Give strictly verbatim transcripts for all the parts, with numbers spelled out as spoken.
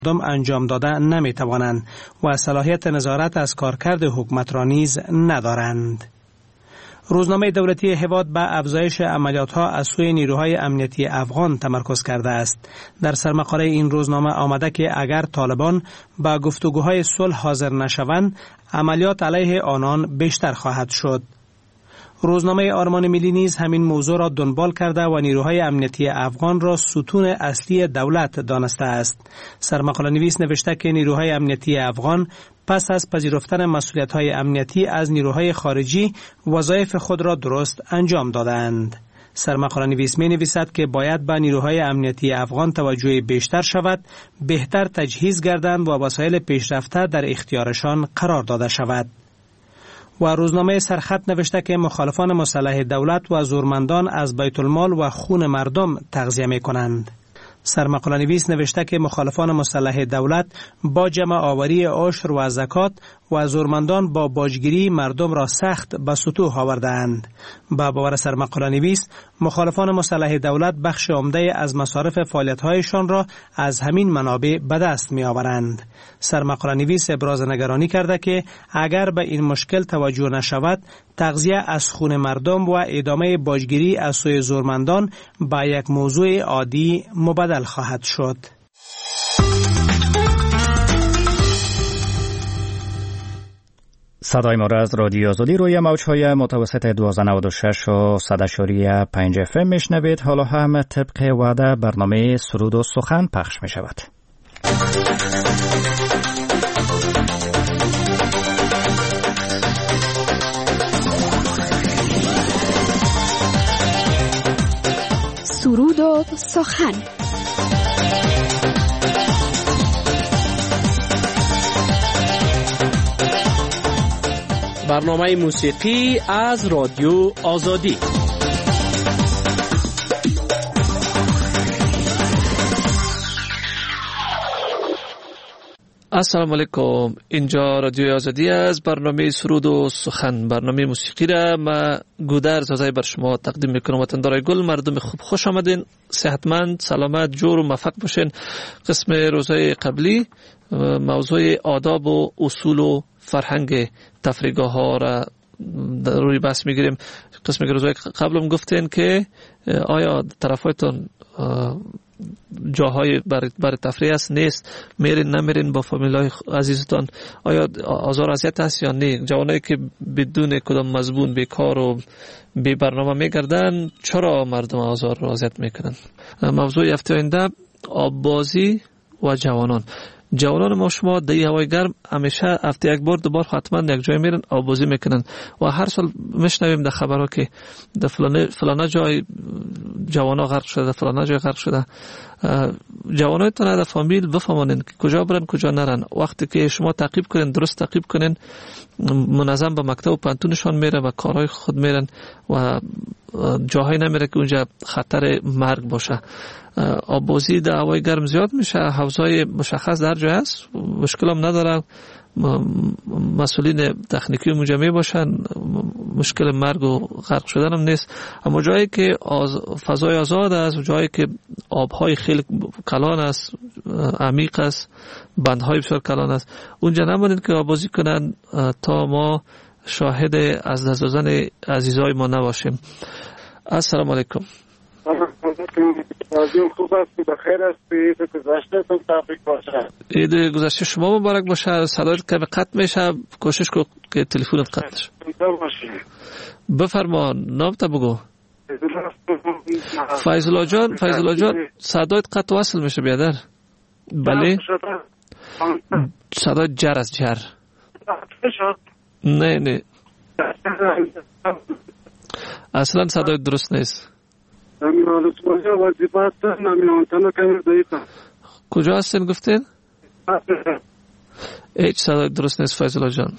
مردم انجام داده نمی توانند و صلاحیت نظارت از کارکرد حکومت را نیز ندارند. روزنامه دولتی هواد به افزایش عملیات‌ها از سوی نیروهای امنیتی افغان تمرکز کرده است. در سرمقاله این روزنامه آمده که اگر طالبان به گفتگوهای صلح حاضر نشوند، عملیات علیه آنان بیشتر خواهد شد. روزنامه آرمان ملی نیز همین موضوع را دنبال کرده و نیروهای امنیتی افغان را ستون اصلی دولت دانسته است. سرمقاله نویس نوشته که نیروهای امنیتی افغان پس از پذیرفتن مسئولیت‌های امنیتی از نیروهای خارجی وظایف خود را درست انجام دادند. سرمقاله نویس می نویسد که باید به نیروهای امنیتی افغان توجه بیشتر شود، بهتر تجهیز گردند و وسایل پیشرفته در اختیارشان قرار داده شود. و روزنامه سرخط نوشته که مخالفان مسلح دولت و زورمندان از بیت المال و خون مردم تغذیه می کنند. سرمقاله نویس نوشته که مخالفان مسلح دولت با جمع آوری عشر و زکات و زورمندان با باجگیری مردم را سخت به سطوح آوردند. با باور سرمقاله نویس، مخالفان مسلح دولت بخش عمده از مصارف فعالیت‌هایشان را از همین منابع به دست می‌آورند. سرمقاله نویس ابراز نگرانی کرده که اگر به این مشکل توجه نشود، تغذیه از خون مردم و ادامه باجگیری از سوی زورمندان به یک موضوع عادی مبدل خواهد شد. صدای ما را از رادیو آزادی روی موج‌های متوسط دویست و نود و شش و صد و پنج اف ام میشنوید. حالا هم طبق وعده برنامه سرود و سخن پخش می شود. سرود و سخن. برنامه موسیقی از رادیو آزادی. السلام علیکم. اینجا رادیو آزادی از برنامه سرود و سخن، برنامه موسیقی را ما گودر زازای بر شما تقدیم میکنم. وطندارای گل، مردم خوب، خوش آمدین، صحتمند، سلامت، جور و موفق باشین. قسم روزهای قبلی موضوع آداب و اصول و فرهنگ تفریحگاه ها را روی بحث میگیریم. قسم روزهای قبلم گفتین که آیا طرفایتون جاهای برای بر تفریح است نیست، میرین نمیرین با فامیلای عزیزتان، آیا آزار اذیت است یا نه؟ جوانایی که بدون کدام مضمون بیکار و بی برنامه میگردن، چرا مردم آزار و اذیت میکنن؟ موضوع هفته آینده آببازی و جوانان. جوانان ما شما در هوای گرم همیشه هفته یک بار دوبار حتما یک جای میرن آببازی میکنن و هر سال میشنویم در خبرها که در فلانه فلانه جای جوانا غرق شده، در فلانه جای غرق شده. جوانایتون در فامیل بفهمونین که کجا برن کجا نرن. وقتی که شما تعقیب کنین، درست تعقیب کنین، منظم به مکتب و پانتونشان میره و کارهای خود میرن و جاهایی نمیره که اونجا خطر مرگ باشه. آببازی در هوای گرم زیاد میشه، حوضای مشخص در جای هست، مشکل هم نداره، مسئولین تکنیکی اونجا می باشن، مشکل مرگ و غرق شدن هم نیست. اما جایی که آز... فضای آزاد است، جایی که آبهای خیلی کلان است، عمیق است، بندهای بسیار کلان است، اونجا نمونید که آببازی کنن تا ما شاهد از دست دادن عزیزای ما نباشیم. السلام علیکم. عزیزم خوب هستی؟ بخیر هستی؟ عید گذشته تون تبریک باشه. عید گذشته شما مبارک باشه. صدایت که قطع میشه، کوشش کن که تلفنت قطع نشه. بفرما، نام تا بگو. فیض‌الله جان، فیض‌الله جان صدایت قطع وصل میشه بیادر. بله صدایت جر از جر. نه نه اصلا صدایت درست نیست. کجا هستین گفتین؟ هیچ صدای درست نیست فیض‌الله جان.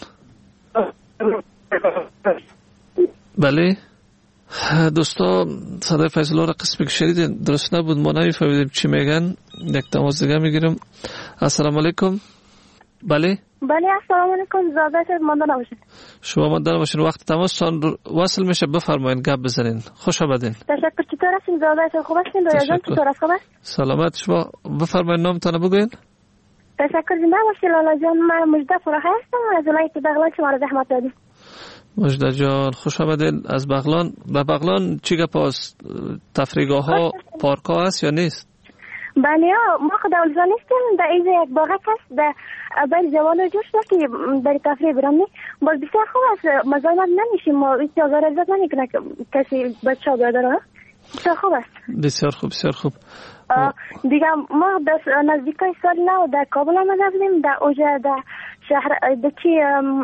بله دوستا، صدای فیض‌الله را قسمی که شنیدین درست نبود، ما نمیفهمیدیم چی میگن. یک تماس دیگه میگیرم. السلام علیکم. بله بله السلام علیکم. زادت مانده نباشید. شما مانده نباشین. وقت تماستان وصل میشه، بفرمایید گپ بزنین. خوش آمدین. تشکر. چطور هستین؟ زادت خوب هستین؟ رویا جان چطور است؟ خوب است؟ سلامت شما. بفرمایید نامتان بگوین. تشکر، زنده باشی لالا جان. من مجده فراخه هستم از ولایت بغلان. شما را زحمت دادیم. مجده جان خوش آمدین از بغلان. به بغلان چی گپ است؟ تفریحگاه ها پارک ها هست یا نیست؟ بله ما خود اولزا نیستیم. در اینجا یک باغک هست در برای جوان جوش ده که برای تفریح برامنی باز بسیار خوب است. مزاحمت نمیشیم. ما هیچ آزار اذیت نمیکنه کسی بچه ها بیاداره. بسیار خوب است. بسیار خوب بسیار خوب. دیگه ما در نزدیکای سال نو در کابل آمده بودیم. در اوجه در شهر در چی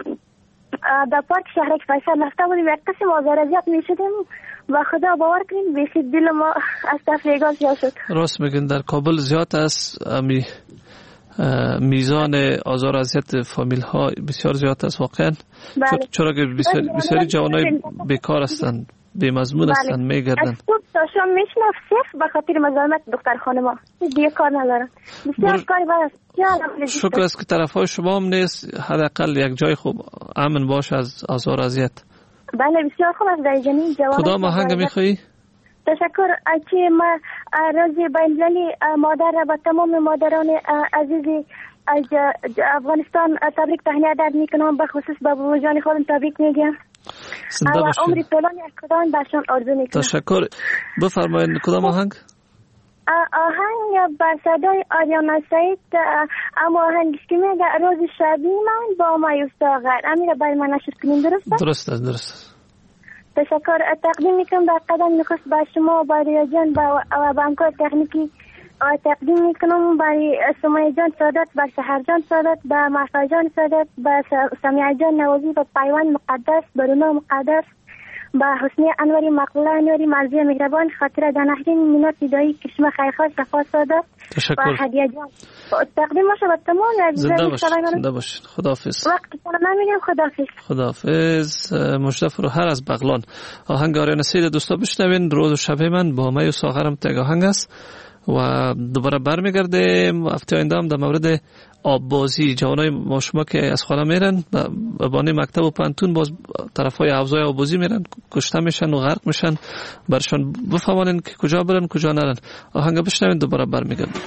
در پارک شهرک فیصل رفته بودیم. یک قسم آزار اذیت میشدیم و خدا باور کنید بیشتر دل ما از تفریحگاه زیاد شد. راست میگن در کابل زیاد است. امی میزان آزار اذیت فامیل ها بسیار زیاد است واقعا. بله. چرا که بسیاری, بسیاری جوانای بیکار هستند، بی مضمون هستند، میگردن. از صبح تا شام میشنم صرف به خاطر مزاحمت دختر خانما. دیگه کار ندارن. بسیار کاری باید. شکر است که طرف های شما هم نیست. حداقل یک جای خوب امن باش از آزار اذیت. بله بسیار خوب است. در جنین جوان کدام آهنگ میخوایی؟ تشکر. اچی ما روزی بین‌المللی مادر را به تمام مادران عزیزی از افغانستان تبریک تهنیت عرض میکنم. به خصوص به بابا جان خودم تبریک میگم. و عمر طولانی از خداوند برشان آرزو میکنم. تشکر. بفرمایید کدام آهنگ؟ آهنگ بر صدای آریانا سعید. اما آهنگش که میگه روز شبی من با مایوس ساغر. امیر برای من نشر کنیم. درسته؟ درست است درست. تشکر. تقدیم میکنم در قدم نخست با شما با ریا جان و با همکار تکنیکی. تقدیم میکنم برای سمیه جان سادات، با سحر جان سادات، با محفا جان سادات، با سمیع جان نوازی، با پیوان مقدس، برونا مقدس، با حسنی انوری، مقبوله انوری، مرزی مهربان، خاطر دنهرین، مینا فیدایی، کشمه خیرخواه، صفا سادات تشکر. و هدیه جان. تقدیم باشه با تمام زنده باشید. زنده باشید. خداحافظ. وقتی کنم من میگم خداحافظ. خداحافظ. مجده فروهر از بغلان. آهنگ آریانا سعید دوستا بشنوین. روز و شب من با می و ساغرم تگ آهنگ است و دوباره برمیگردیم هفته آینده هم در مورد آب بازی. جوانای ما شما که از خانه میرن به بانه مکتب و پانتون باز طرفای حوضای آب بازی میرن، کشته میشن و غرق میشن. برشان بفهمانین که کجا برن کجا نرن. آهنگ بشنوین دوباره برمیگردیم.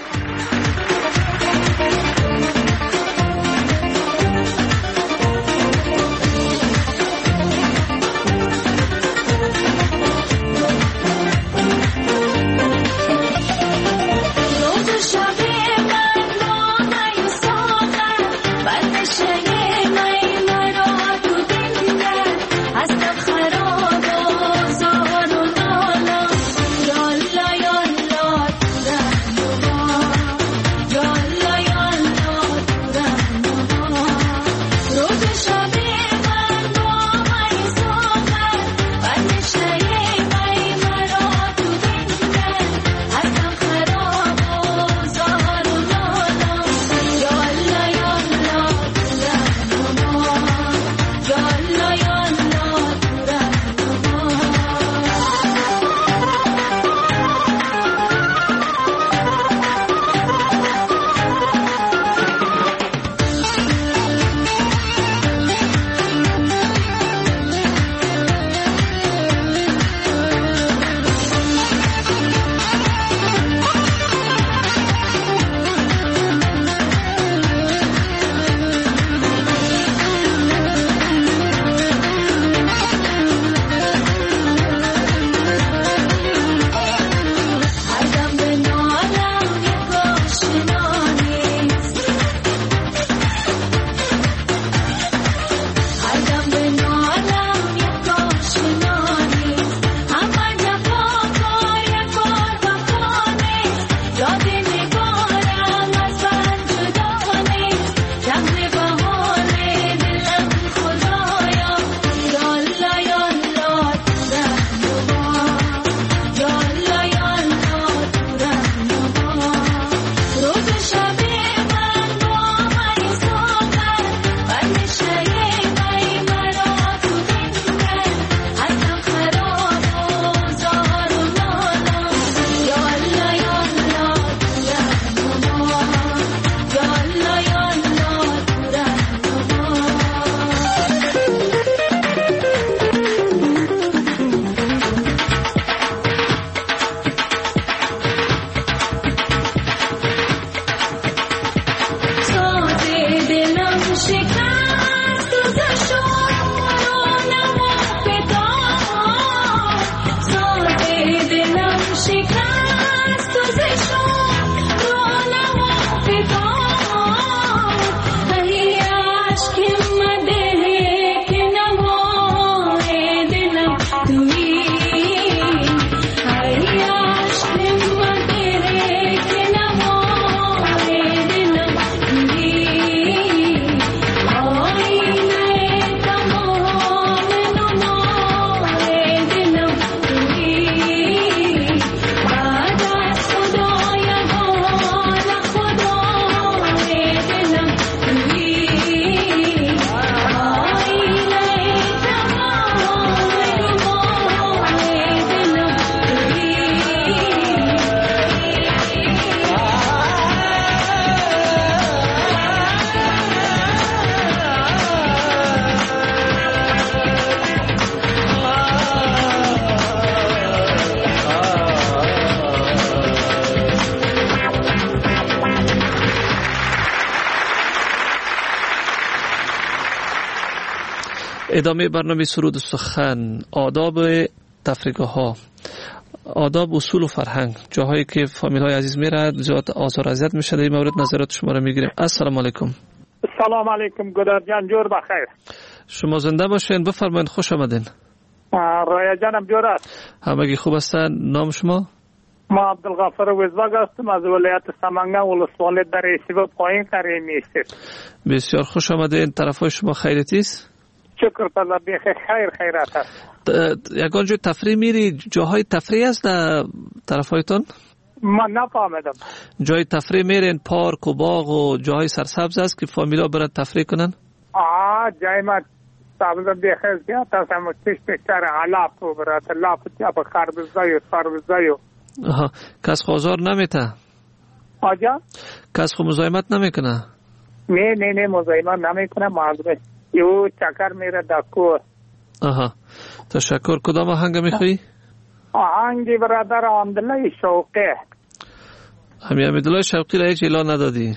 ادامه برنامه سرود و سخن. آداب تفریحگاه ها، آداب اصول و فرهنگ، جاهایی که فامیل های عزیز میرد زیاد آزار اذیت میشه، در این مورد نظرات شما رو میگیریم. السلام علیکم. سلام علیکم گودر جان، جور بخیر. شما زنده باشین، بفرمایید. خوش آمدین. رایا جانم جور است؟ همگی خوب هستن؟ نام شما؟ ما عبدالغفار وزباگ هستم از ولایت سمنگان ولسوالی در ایسیب پایین کریمی است. بسیار خوش آمدین. طرفای شما خیرتی است؟ شکر الله بخیر، خیر خیرات است. یگان جای تفریح میری؟ جاهای تفریح است در طرفایتون؟ من نفهمیدم. جای تفریح میرین؟ پارک و باغ و جاهای سرسبز است که فامیلا برن تفریح کنن؟ آه جای ما سابقا بخیر زیاد است. اما کش بکتر علاف و برات علاف جا با خربزای و سربزای. آها، کس خوازار نمیته؟ آجا؟ کس خو مزایمت نمیکنه؟ نه نه نه مزایمت نمیکنه. معلومه یو چکر میره دکو. آها، تشکر. کدام آهنگ میخوایی؟ آهنگی برادر حمدالله شوقی. همی حمدالله شوقی را هیچ اعلان ندادی؟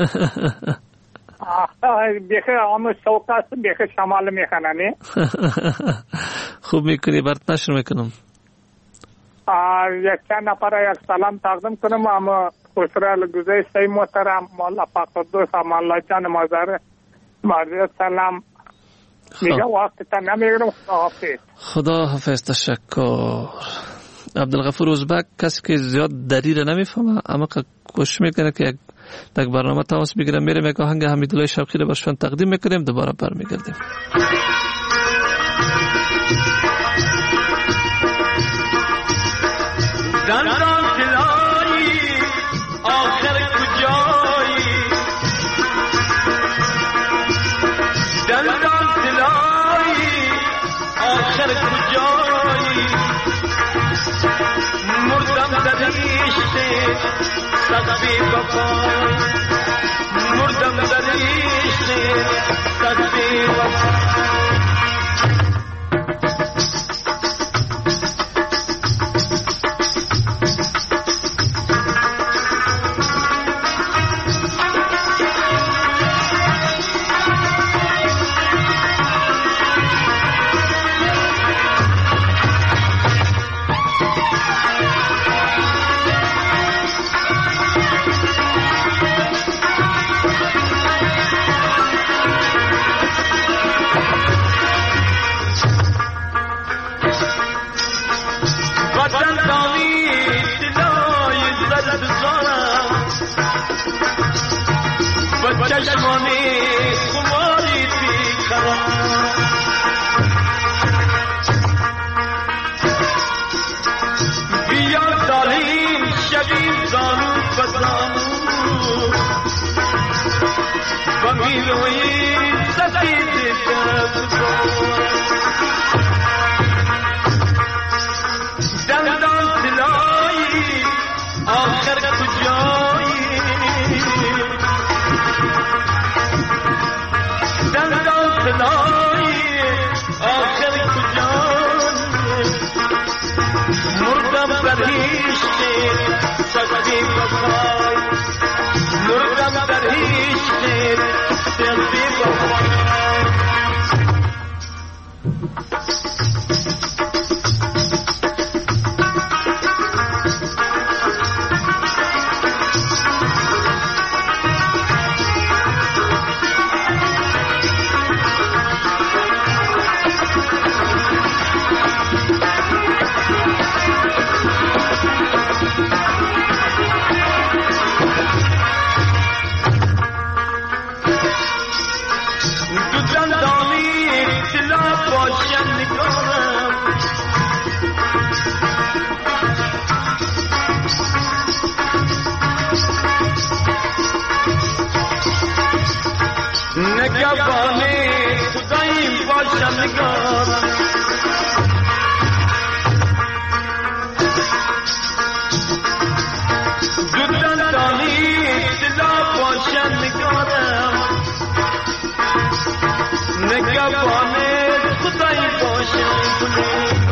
بخیر آمو شوق است، بخیر شمال میخنه. نه خوب میکنی، برات نشر میکنم. یک چند نفر یک سلام تقدیم کنم. اما خسرال گذشته محترم مولا فقدوس مولا جان مازر مارد سلام میگه وقت تا نمیگرم. خداحافظ. خدا حافظ. تشکر. عبدالغفور ازبک کسی که زیاد دلیل نمیفهمه اما کوشش میکنه که یک در برنامه تماس بگیره. میریم یک آهنگ حمیدالله شوقی رو برشون تقدیم میکنیم، دوباره برمیگردیم. دندان تلایی آخر کجایی، دندان تلایی آخر کجایی، مردم در عشق سقفی وفای، مردم در عشق سقفی وفای. چشمانی خماری بیکران، بیا داریم شبیم زانو بزانو و میلوی سفید دندان تلایی آخر کجایی، دندان تلایی آخر کجایی، مردم در عشق سقفی وفای، مردم در عشق سقفی وفای. نگهبانی خداییم باشم نگارم، دودن دانی دلا باشم نگارم، نگهبانی خداییم باشم گلی.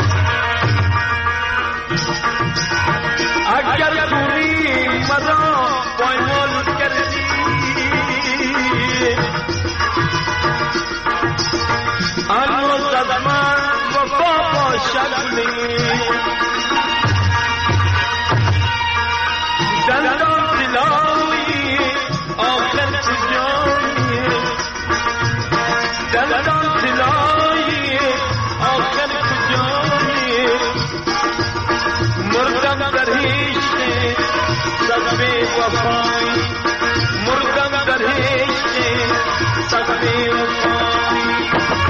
اگر دوری مرا پایمال کردی، گلی دندان سلایی آخر کجایی دندان سلایی آخر کجایی مردم در هیچ سب وفایی مردم در هیچ سب وفایی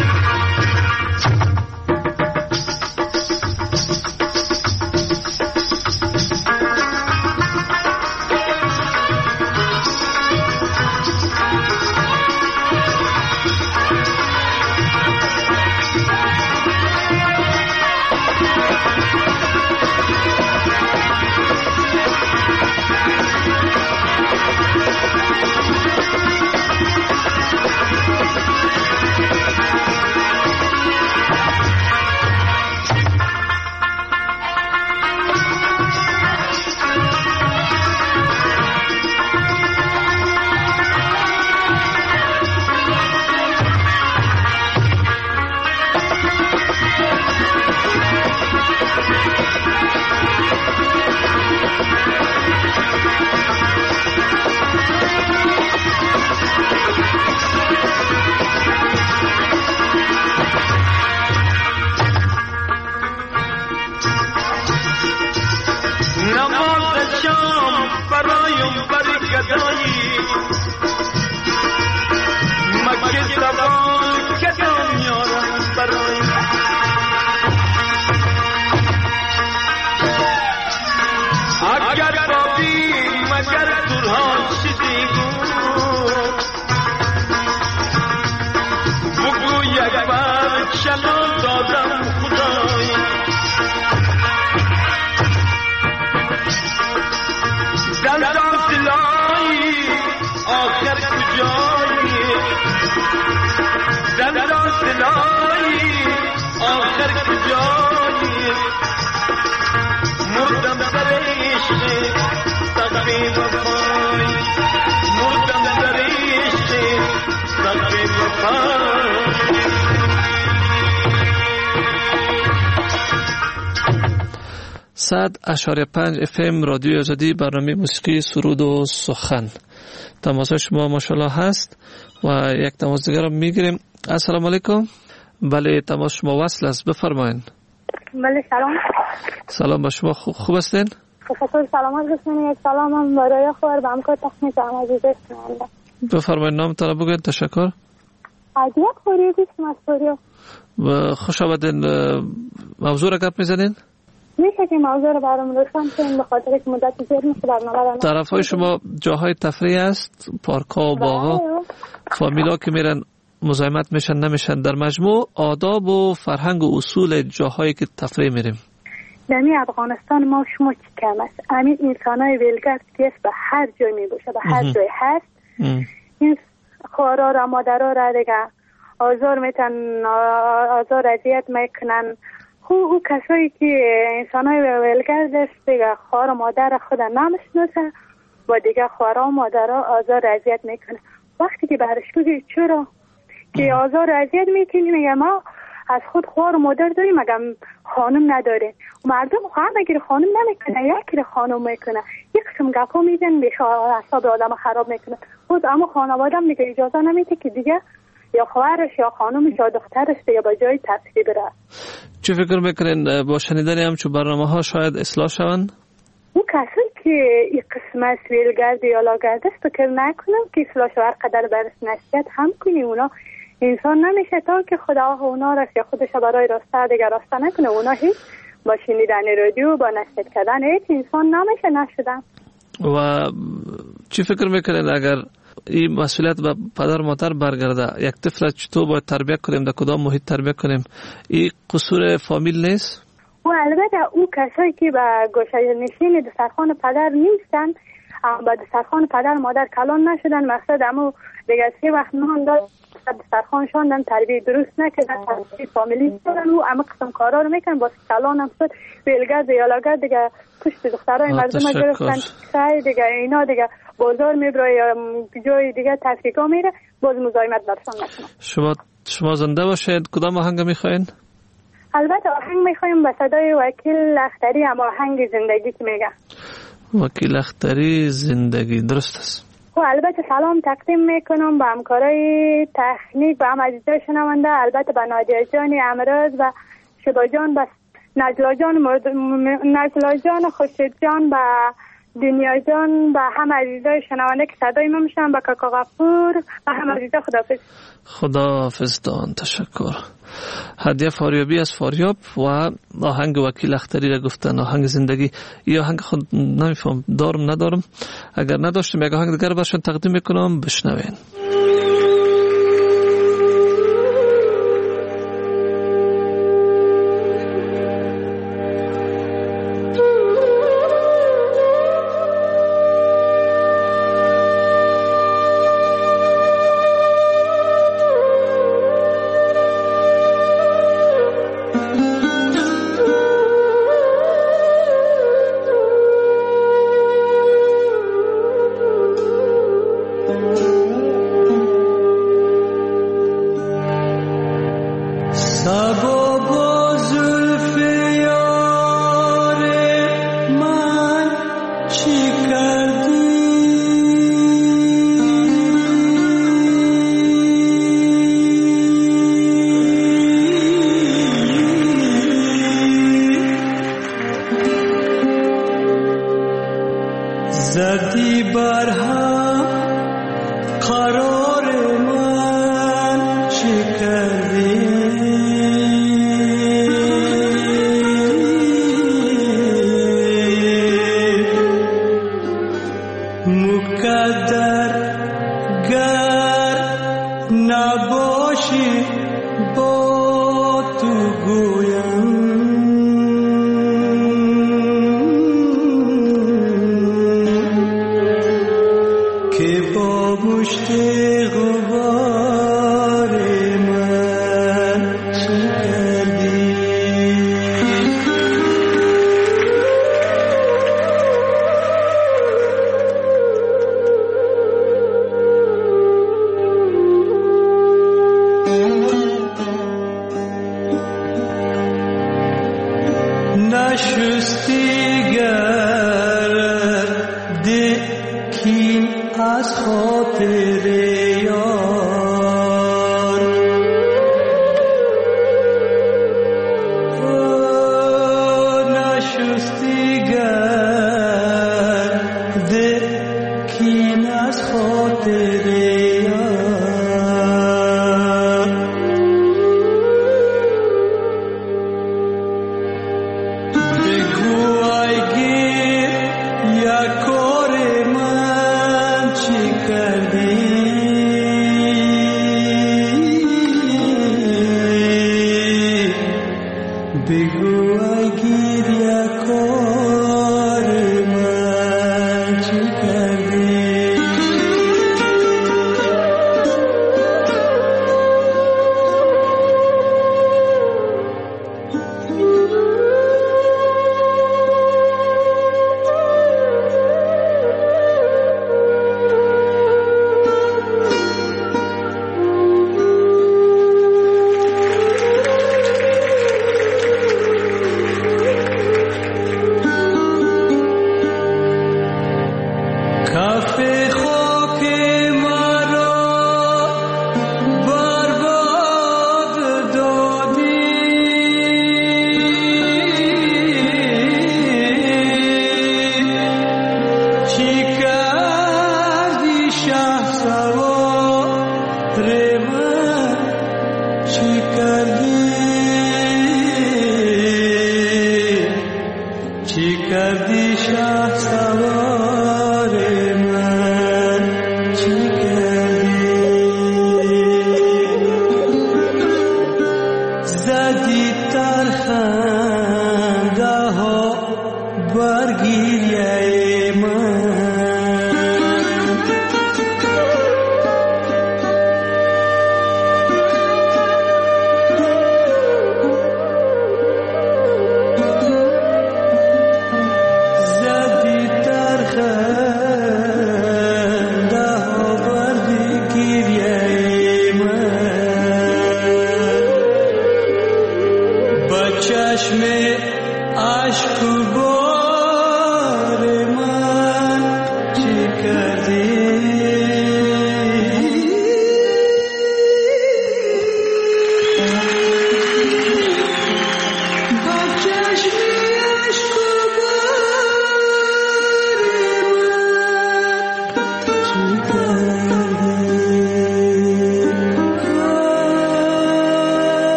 صد اشاره پنج اف ام رادیو آزادی برنامه موسیقی سرود و سخن. تماس شما ماشاءالله هست و یک تماس دیگر رو میگیریم. السلام علیکم. بله تماس شما وصل است، بفرمایید. بله سلام. سلام با شما، خوب هستین؟ خیلی سلامت باشین. یک سلام هم برای خود و همکار تخنیک هم عزیز هستم. بفرمایید نامتون رو بگید. تشکر. عادیه خوری بیست مسئولیت. و خوش آمدین. موضوع را گپ میزنین؟ میشه که موضوع رو برام روشن کنین به خاطر که مدت زیاد میشه برنامه. طرفای شما جاهای تفریح است، پارک‌ها و باغ‌ها، فامیلا که میرن مزاحمت میشن نمیشن؟ در مجموع آداب و فرهنگ و اصول جاهایی که تفریح میریم در افغانستان ما شما چی کم است. همین انسانای ولگرد که به هر جای میباشه به هر جای هست ام. این خوارا را مادرها را دیگه آزار میتن، آزار اذیت میکنن. او کسایی که انسانای ولگرد است دیگه خوار مادر خود نمیشناسه و دیگه خوارا مادرها آزار اذیت میکنه. وقتی که برش بگی چرا که آزار اذیت میکنی، میگه ما از خود خوار و مادر داریم مگه خانم نداره. مردم خواهر بگیره خانم نمیکنه، یکی خانم میکنه. یک قسم گپا میزن به حساب آدم خراب میکنه. خود اما خانواده هم دیگه اجازه نمیده که دیگه یا خواهرش یا خانمش یا دخترش دیگه با جای تفریح بره. چه فکر میکنین با شنیدن همچون برنامه ها شاید اصلاح شوند؟ اون کسایی که این قسم از ویلگرد یا لاگرد است فکر نکنم که اصلاح شو هر قدر برش نصیحت هم کنی اونا انسان نمیشه تا که خدا اونا را یا خودش برای راسته دیگه راسته نکنه. اونا هیچ با شنیدن رادیو با نصیحت کردن هیچ انسان نمیشه نشدن. و چی فکر میکنین اگر این مسئولیت به پدر مادر برگرده، یک طفل چطور باید تربیت کنیم، در کدام محیط تربیت کنیم، این قصور فامیل نیست؟ و البته او کسایی که به گوشه نشین دسترخوان پدر نیستن با دسترخوان پدر مادر کلان نشدن، مقصد امو دیگه سه وقت نان داد دسترخوان شاندن، تربیت درست نکردن، تربیت فامیلی دارن و اما قسم کارا رو میکنن با کلان هم شد ویلگرد یا لاگرد دیگه پشت دخترای مردم گرفتن سعی دیگه اینا دیگه بازار میبره یا جای دیگه تفریقا میره باز مزاحمت برسان نکنه. شما شما زنده باشید. کدام آهنگ میخواین؟ البته آهنگ میخوایم به صدای وکیل لختری، اما آهنگ زندگی که میگه. وکیل لختری زندگی، درست است. و البته سلام تقدیم میکنم به همکارای تکنیک و هم عزیزای شنونده، البته به نادیا جان امروز و شبا جان، به نجلا جان مرد... نجلا جان خورشید جان، به دنیا جان، به هم عزیزای شنونده که صدای ما میشن، به کاکا غفور و هم عزیزا. خداحافظ. خداحافظ دان، تشکر. هدیه فاریابی از فاریاب و آهنگ وکیل اختری را گفتن، آهنگ زندگی. یا آهنگ خود نمیفهم دارم ندارم، اگر نداشتم یک آهنگ دیگر برشون تقدیم میکنم، بشنوین.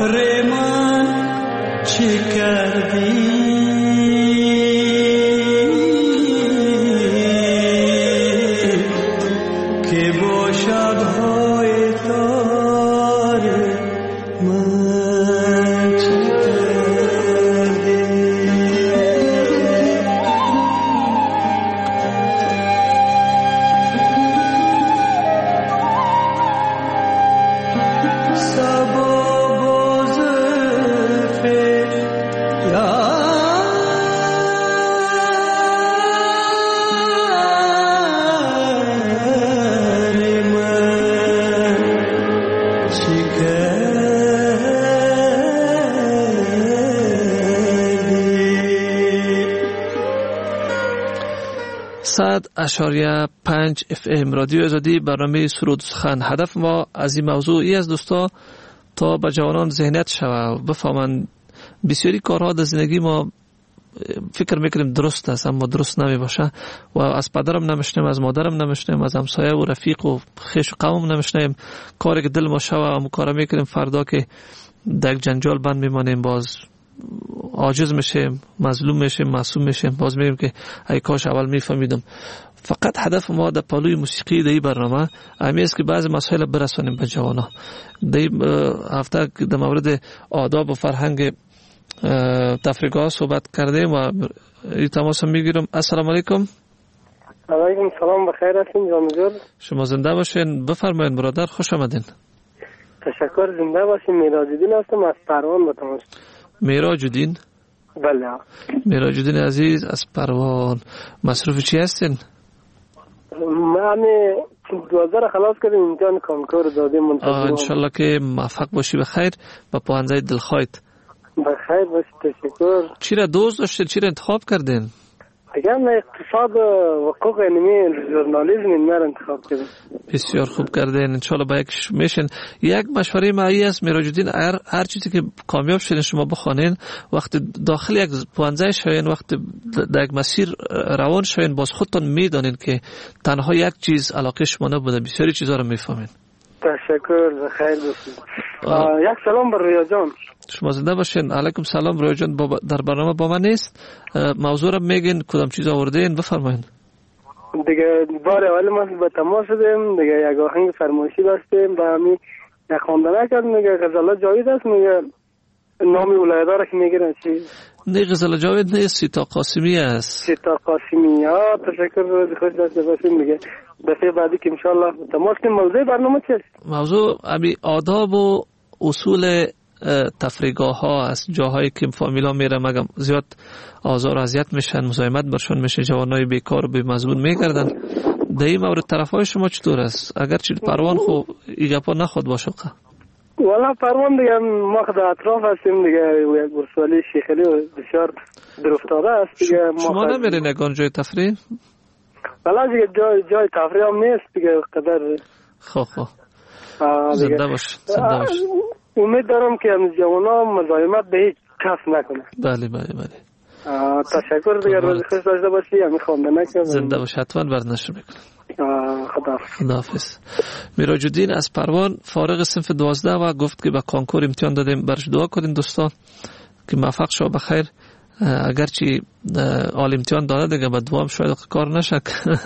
صد اشاریه پنج اف ام رادیو آزادی برنامه سرود سخن. هدف ما از این موضوع ای از دوستا تا به جوانان ذهنیت شوه بفهمن بسیاری کارها در زندگی ما فکر میکنیم درست است اما درست نمی باشه و از پدرم نمیشنیم، از مادرم نمیشنیم، از همسایه و رفیق و خیش و قوم نمیشنیم. کاری که دل ما شوه هم کار میکنیم، فردا که در جنجال بند میمانیم باز عاجز میشیم، مظلوم میشیم، معصوم میشیم، باز میگیم که ای کاش اول میفهمیدم. فقط هدف ما در پالوی موسیقی در این برنامه همین است که بعضی مسائل برسانیم به جوانا. در این هفته در مورد آداب و فرهنگ تفریحگاه صحبت کردیم و این تماس میگیرم. السلام علیکم. علیکم سلام، بخیر هستین جان؟ شما زنده باشین، بفرمایید برادر، خوش آمدین. تشکر، زنده باشین. میراج الدین هستم از پروان. با تماس میراج الدین؟ بله. میراج الدین عزیز از پروان، مصروف چی هستین؟ من دوازده خلاص کردیم، امتحان کنکور دادیم. انشالله که موفق باشی بخیر به پوهنځی دلخواهت. بخیر باشی، تشکر. چی را دوست داشتین، چی را انتخاب کردین؟ اگر نه اقتصاد و حقوق علمی ژورنالیسم این را انتخاب کردیم. بسیار خوب کردین، انشالله با یکش میشین. یک مشوره معی است میراج الدین، هر هر چیزی که کامیاب شدین شما بخوانین، وقتی داخل یک پوهنځی شوین، وقتی در یک مسیر روان شوین، باز خودتون میدانین که تنها یک چیز علاقه شما نبوده، بسیاری چیزا رو میفهمین. تشکر، بخیر باشید. یک سلام بر رویا جان. شما زنده باشین. علیکم سلام رویا جان. در برنامه با من نیست، موضوع رو میگین، کدام چیز آوردین، بفرمایید. دیگه بار اول ما با تماس شدیم، دیگه یک آهنگ فرمایشی داشتیم، با همین یک خواندنه کردیم، دیگه غزل جاوید است، میگه نام ولایت را که میگیرن چی؟ نه غزل جاوید نه، سیتا قاسمی است. سیتا قاسمی. ها تشکر، روز خوش داشته باشین. دیگه دفعه بعدی که انشالله تماس کنیم. موضوع برنامه چیست؟ موضوع امی آداب و اصول تفریحگاه ها است، جاهایی که فامیلا میره مگم زیاد آزار و اذیت میشن، مزاحمت برشون میشه، جوانای بیکار و بی مضمون میگردن. در این مورد طرفای شما چطور است؟ اگر چی پروان خو این گپا نخود باشه. والا پروان دیگه ما خود اطراف هستیم، دیگه ورسوالی شیخلی بسیار درافتاده است دیگه. شما نمیرین یگان جای تفریح؟ والا دیگه جای جای تفریح هم نیست دیگه قدر. خب خب زنده باش، زنده باش. امید دارم که هم جوانا مزاحمت به هیچ کس نکنه. بله بله بله. تشکر دیگه، روز خوش داشته باشی. همین خواندنه که زنده باش، حتما برنشر میکنم. خداحافظ. خداحافظ. میراج الدین از پروان، فارغ صنف دوازده و گفت که با کانکور امتحان دادیم، برش دعا کنین دوستان که موفق شو بخیر. اگرچه آل امتحان داده دیگه با دوام شاید کار نشه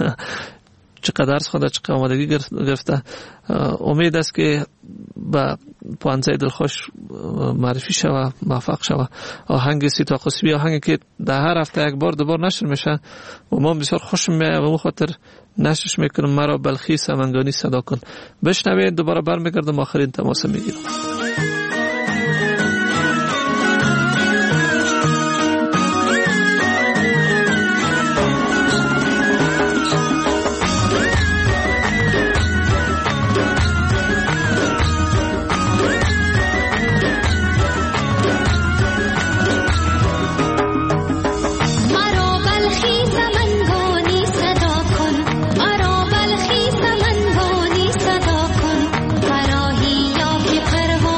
چقدر درس خونده، چقدر آمادگی گرفته. امید است که با پوهنځی دلخوش معرفی شوه، موفق شوه. آهنگ سیتا قاسمی، آهنگی که در هر هفته یک بار دوبار نشر میشه و ما بسیار خوشم میاد و اون خاطر نشرش میکنم. مرا بلخیس امنگانی صدا کن. بشنوید، دوباره برمیگردم، آخرین تماس میگیرم. فرهی یا که پروانه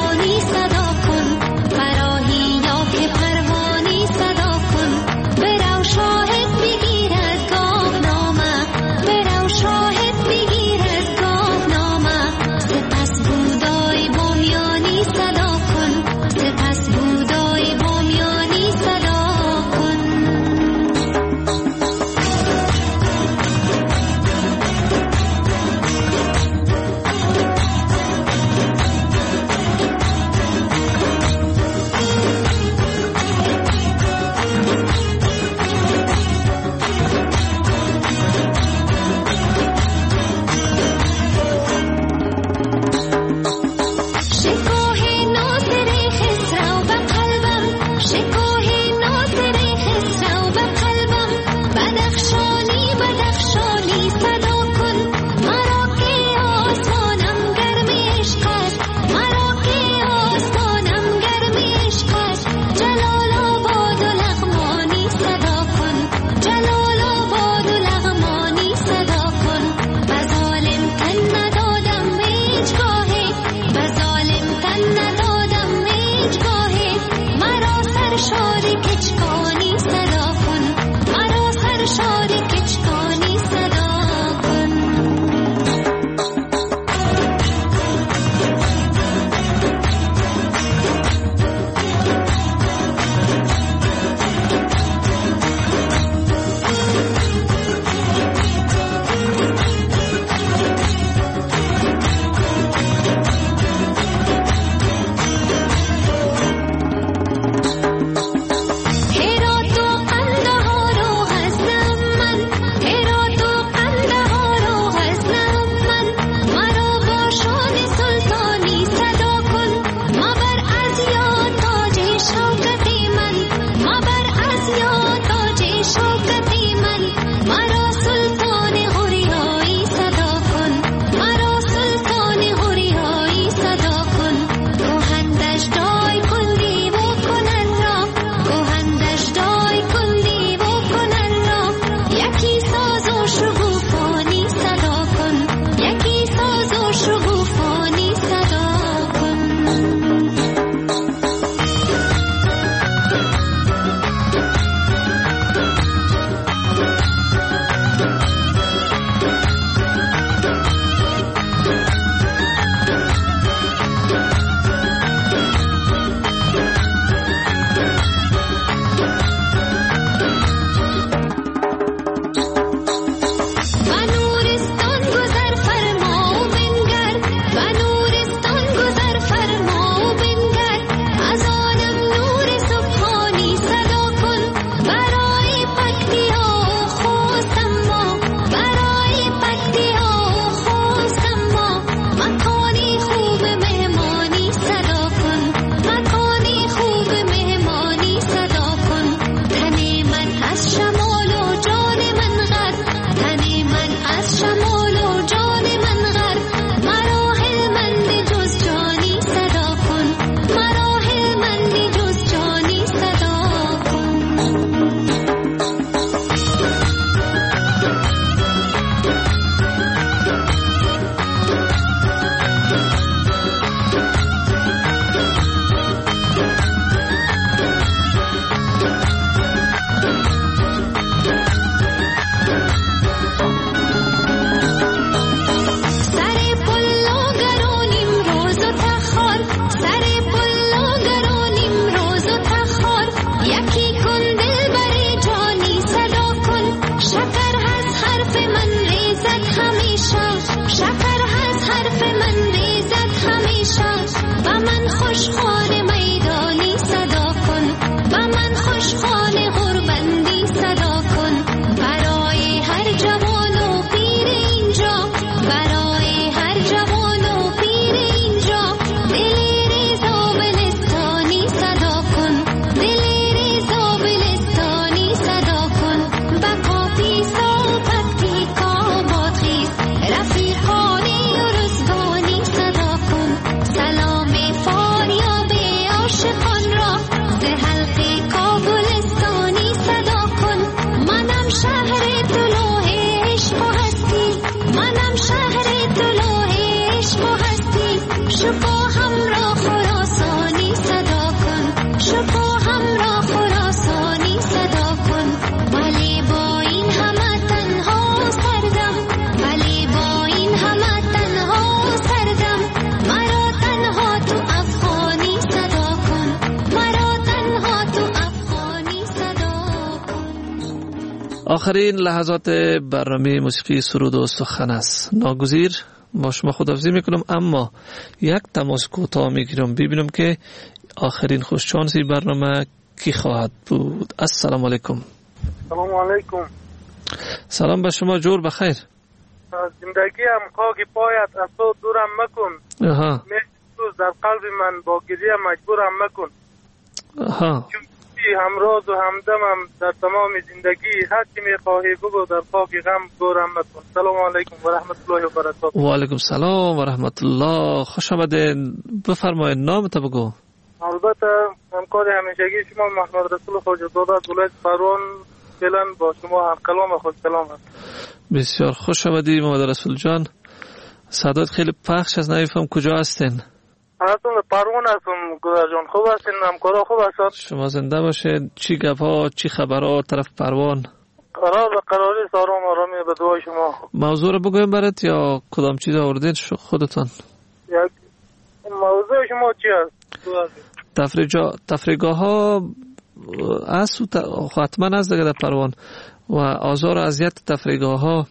آخرین لحظات برنامه موسیقی سرود و سخن است. ناگزیر با شما خداحافظی میکنم، اما یک تماس کوتاه میگیرم ببینم که آخرین خوششانسی برنامه کی خواهد بود. السلام علیکم. سلام علیکم. سلام به شما، جور بخیر. زندگی هم خاک پایت از تو دورم مکن. آها. روز در قلب من با گریه مجبورم مکن. آها. همراز و همدمم در تمام زندگی، هر چی میخواهی بگو در خاک غم گورم مکن. سلام علیکم و رحمت الله و برکاته. و علیکم سلام و رحمت الله. خوش آمدین. بفرمایید نامت بگو. البته همکار همیشگی شما محمد رسول خواجه‌زاده از ولایت پروان، فعلا با شما هم کلام خود سلام هست. بسیار خوش آمدید محمد رسول جان. صدات خیلی پخش از نمیفهم کجا هستین؟ هستم پروان هستم گذر جان. خوب هستین؟ همکارا خوب هستن؟ شما زنده باشین. چی گپ ها، چی خبرها طرف پروان؟ قرار به قراری سارام آرامی به دعای شما. موضوع رو بگویم برات یا کدام چیز آوردین خودتان؟ یک موضوع شما چی هست؟ تفریجا تفریگاه ها از حتما از دیگه در پروان و آزار و اذیت تفریگاه ها،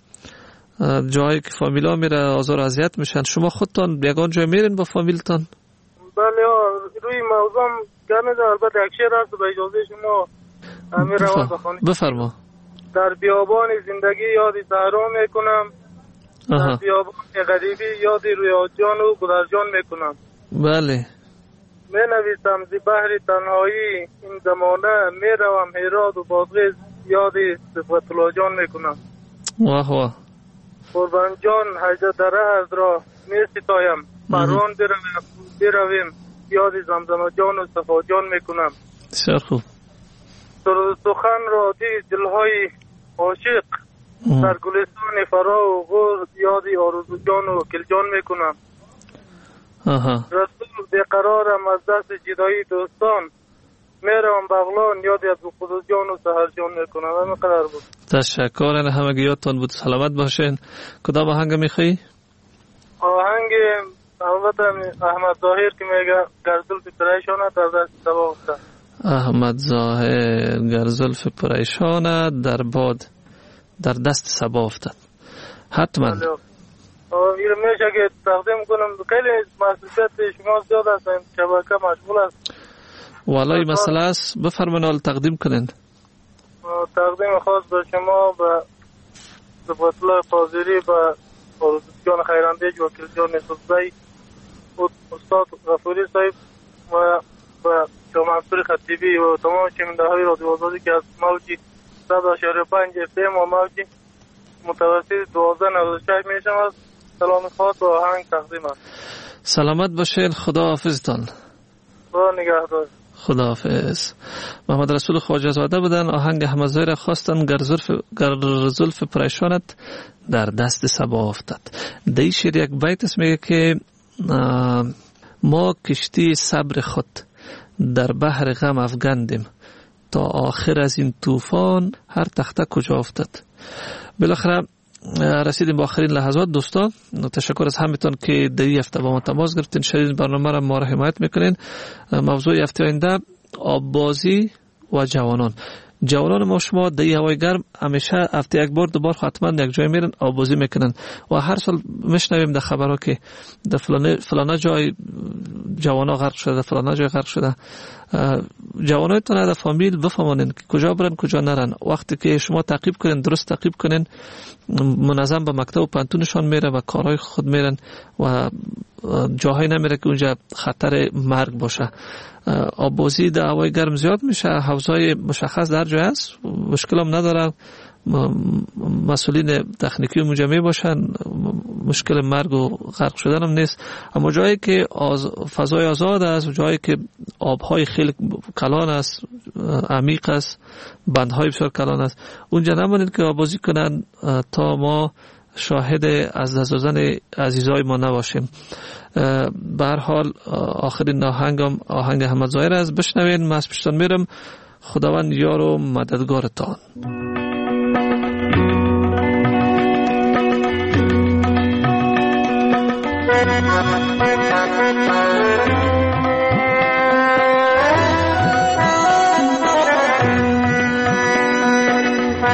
جایی که فامیلا میره آزار و اذیت میشن. شما خودتان یگان جای میرین با فامیلتان؟ بله روی موضوع گرنه. البته یک شعر هست به اجازه شما امیر روان بخوانید. بفرما. در بیابان زندگی یادی صحرا میکنم، در بیابان غریبی یادی رویاجان و گلرجان میکنم. بله. می نویسم زی بحر تنهایی این زمانه، می روم هرات و بادغیس یادی صفت جان میکنم. واه واه. قربان جان حیدر دره از را می ستایم، پروان برویم یادی زمزم جان و صفا جان میکنم. بسیار خوب. سرود سخن را دی دلهای عاشق، در گلستان فرا و غور یادی آرزو جان و کلجان میکنم. آها. رسول بیقرارم از دست جدایی دوستان، میرم بغلان یادی از خود جان و سهر جان میکنم. همه قرار بود. تشکر. همه یادتان بود. سلامت باشین. کدام آهنگ میخوایی؟ آهنگ البته احمد ظاهر که میگه گرزلف پریشانه در دست سبا افتد. احمد ظاهر گرزلف پریشانه در باد در دست سبا افتد. حتما. این میشه که تقدیم کنم. خیلی مسئولیت شما زیاد است، شبکه مشغول است. والله مسئله است. بفرمایید تقدیم کنین. تقدیم خاص به شما، به صفت الله قاضری، به جان خیراندیج، وکیل جان سبزی، استاد غفوری صاحب و به شما منصور خطیبی و تمام شنونده های رادیو آزادی که از موجی صد و اشاره پنج اف ام و موجی متوسط دوازده نود و شش میشم. سلام خاص با آهنگ تقدیم است. سلامت باشین. خدا حافظتان. خدا نگهدار. خدا حافظ. محمد رسول خواجه زاده بودن. آهنگ احمد ظاهر خواستن گرزلف گرزلف پریشانت در دست سبا افتد. در شعر یک بیت است میگه که ما کشتی صبر خود در بحر غم افگندیم، تا آخر از این طوفان هر تخته کجا افتد. بالاخره رسیدیم به آخرین لحظات دوستان. تشکر از همتون که در این هفته با ما تماس گرفتین. شدید برنامه را ما را حمایت میکنین. موضوع هفته آینده آببازی و جوانان. جوانان ما شما در هوای گرم همیشه هفته یک بار دوبار حتما یک جای میرن آببازی میکنن و هر سال میشنویم در خبرها که در فلانه فلانه جای جوانا غرق شده، در فلانه جای غرق شده. جوانایتون در فامیل بفهمونین که کجا برن کجا نرن. وقتی که شما تعقیب کنین، درست تعقیب کنین، منظم به مکتب و پانتونشان میره و کارهای خود میرن و جاهایی نمیره که اونجا خطر مرگ باشه. آببازی در هوای گرم زیاد میشه. حوضای مشخص در جای است، مشکل هم نداره. مسئولین تکنیکی اونجا می باشن، مشکل مرگ و غرق شدن هم نیست. اما جایی که آز... فضای آزاد است، جایی که آبهای خیلی کلان است، عمیق است، بندهای بسیار کلان است، اونجا نمانید که آببازی کنن تا ما شاهد از دست دادن عزیزای ما نباشیم. به هر حال آخرین آهنگم آهنگ احمد ظاهر است. بشنوین. من از پشتان میرم. خداوند یار و مددگارتان.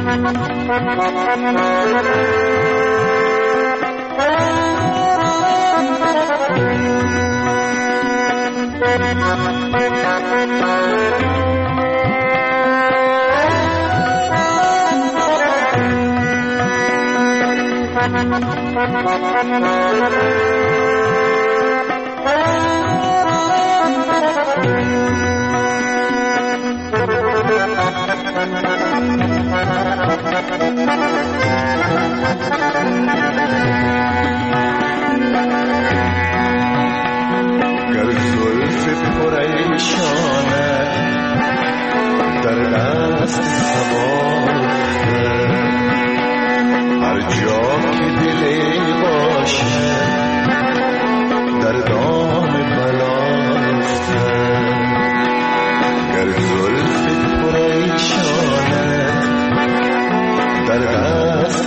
گر زلف پریشانه در دست سوار هر جا که دلی باشه در دام بلاست گر زلف پریشانه در دست